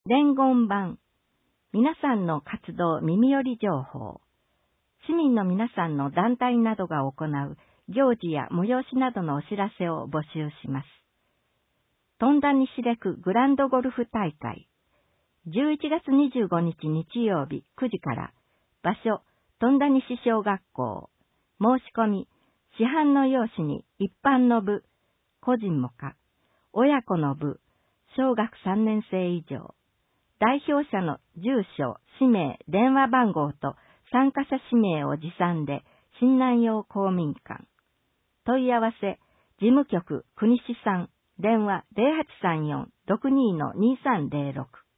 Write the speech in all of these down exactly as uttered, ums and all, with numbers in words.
伝言版、皆さんの活動耳寄り情報、市民の皆さんの団体などが行う行事や催しなどのお知らせを募集します。富田西レクグランドゴルフ大会、じゅういちがつにじゅうごにち日曜日くじから、場所、富田西小学校、申し込み、市販の用紙に一般の部、個人もか、親子の部、小学さんねん生以上、代表者の住所、氏名、電話番号と参加者氏名を持参で、新南陽公民館。問い合わせ、事務局、国士さん、電話 ゼロはちさんよん ろくにー にさんゼロろく。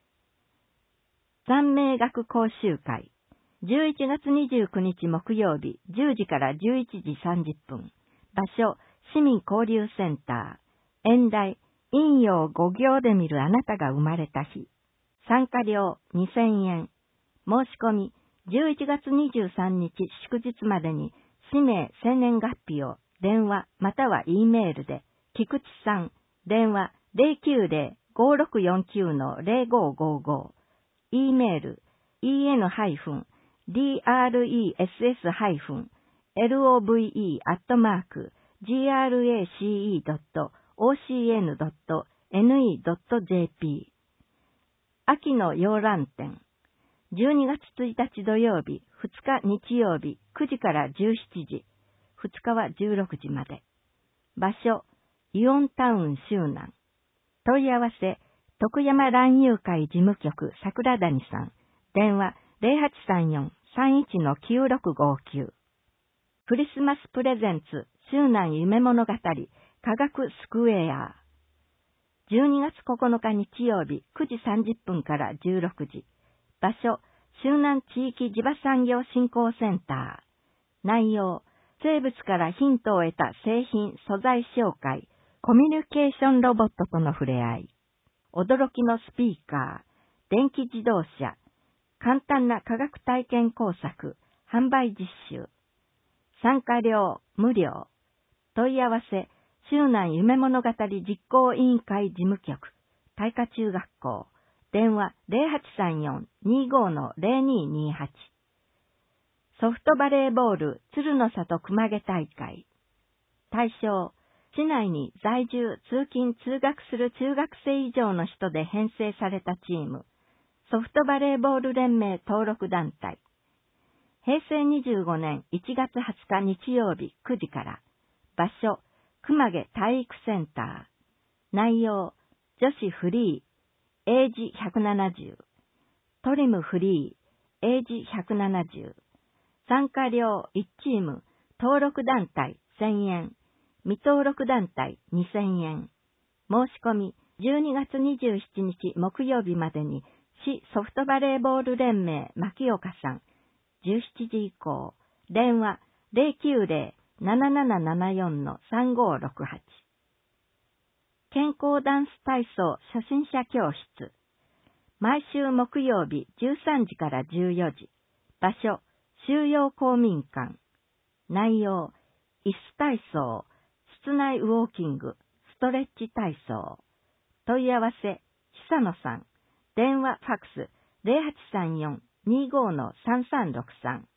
三名学講習会。じゅういちがつにじゅうくにち木曜日、じゅうじからじゅういちじさんじゅっぷん。場所、市民交流センター。演題、陰陽五行で見るあなたが生まれた日。参加料にせんえん。申し込み、じゅういちがつにじゅうさんにち祝日までに、氏名、生年月日を電話または E メールで、菊池さん、電話 ゼロきゅうゼロ ごろくよんきゅう ゼロごごご、E メール イーエヌ ディーアールイーエスエス ロブアットマーク グラコ ドット オーシーエヌ ドット エヌイー ドット ジェーピー。秋の洋蘭展。じゅうにがつついたち土曜日、ふつか日曜日、くじからじゅうしちじ、ふつかはじゅうろくじまで。場所、イオンタウン周南。問い合わせ、徳山蘭友会事務局桜谷さん。電話ゼロはちさんよん さんいちのきゅうろくごきゅう。クリスマスプレゼンツ周南夢物語科学スクエア。じゅうにがつここのか日曜日くじさんじゅっぷんからじゅうろくじ。場所、周南地域地場産業振興センター。内容、生物からヒントを得た製品、素材紹介、コミュニケーションロボットとの触れ合い。驚きのスピーカー、電気自動車、簡単な科学体験工作、販売実習。参加料、無料。問い合わせ、周南夢物語実行委員会事務局、大華中学校、電話ゼロはちさんよん にごのゼロににはち。ソフトバレーボール鶴の里熊毛大会。対象、市内に在住、通勤、通学する中学生以上の人で編成されたチーム、ソフトバレーボール連盟登録団体。へいせいにじゅうごねんいちがつはつか日曜日くじから。場所、熊毛体育センター。内容、女子フリー、エイジひゃくななじゅう。トリムフリー、エイジひゃくななじゅう。参加料いちチーム、登録団体せんえん。未登録団体にせんえん。申し込みじゅうにがつにじゅうしちにち木曜日までに、市ソフトバレーボール連盟牧岡さん、じゅうしちじ以降、電話ゼロきゅうゼロ ななななななよん さんごろくはち。健康ダンス体操初心者教室。毎週木曜日じゅうさんじからじゅうよじ。場所、収容公民館。内容、椅子体操、室内ウォーキング、ストレッチ体操。問い合わせ、久野さん。電話ファックスゼロはちさんよん にごのさんさんろくさん。